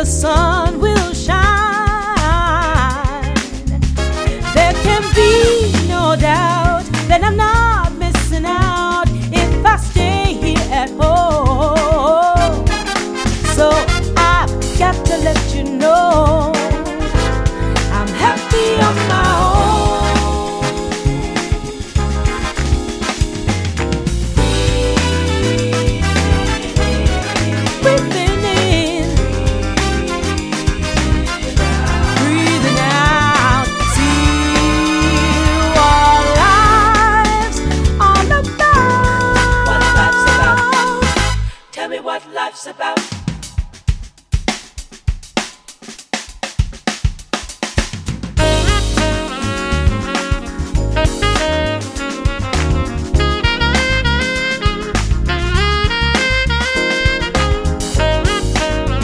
the sun will shine. There can be no doubt that I'm not missing out if I stay here at home. So I've got to let you know I'm happy on my own.